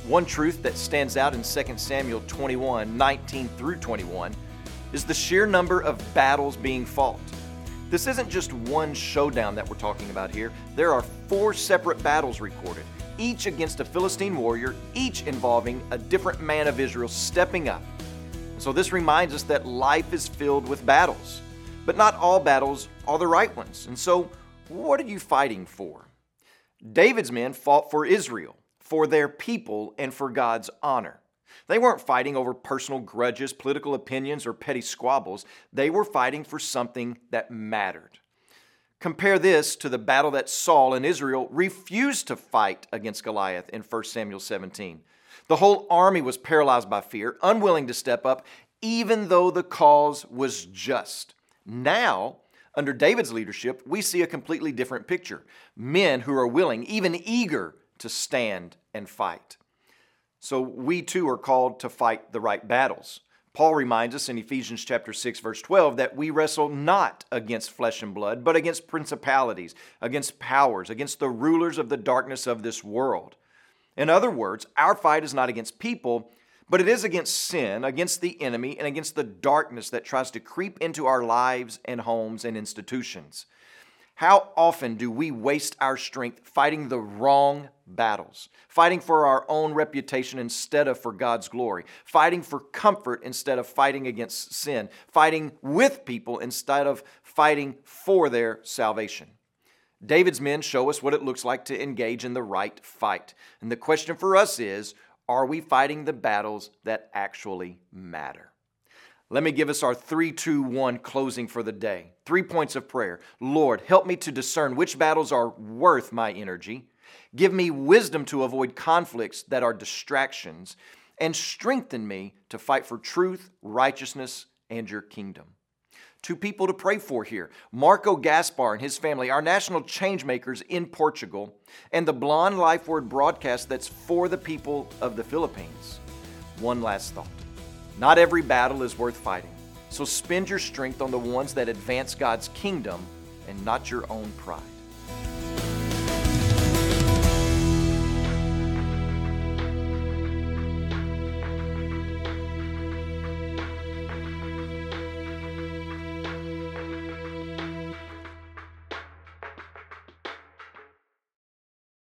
One truth that stands out in 2 Samuel 21:19 through 21 is the sheer number of battles being fought. This isn't just one showdown that we're talking about here. There are 4 separate battles recorded, each against a Philistine warrior, each involving a different man of Israel stepping up. So this reminds us that life is filled with battles, but not all battles are the right ones. And so, what are you fighting for? David's men fought for Israel, for their people, and for God's honor. They weren't fighting over personal grudges, political opinions, or petty squabbles. They were fighting for something that mattered. Compare this to the battle that Saul and Israel refused to fight against Goliath in 1 Samuel 17. The whole army was paralyzed by fear, unwilling to step up, even though the cause was just. Now, under David's leadership, we see a completely different picture. Men who are willing, even eager, to stand and fight. So we too are called to fight the right battles. Paul reminds us in Ephesians chapter 6, verse 12, that we wrestle not against flesh and blood, but against principalities, against powers, against the rulers of the darkness of this world. In other words, our fight is not against people, but it is against sin, against the enemy, and against the darkness that tries to creep into our lives and homes and institutions. How often do we waste our strength fighting the wrong battles, fighting for our own reputation instead of for God's glory, fighting for comfort instead of fighting against sin, fighting with people instead of fighting for their salvation? David's men show us what it looks like to engage in the right fight. And the question for us is, are we fighting the battles that actually matter? Let me give us our 3-2-1 closing for the day. 3 points of prayer. Lord, help me to discern which battles are worth my energy. Give me wisdom to avoid conflicts that are distractions. And strengthen me to fight for truth, righteousness, and your kingdom. 2 people to pray for here. Marco Gaspar and his family, our national change makers in Portugal, and the Blonde Life Word broadcast that's for the people of the Philippines. One last thought. Not every battle is worth fighting, so spend your strength on the ones that advance God's kingdom and not your own pride.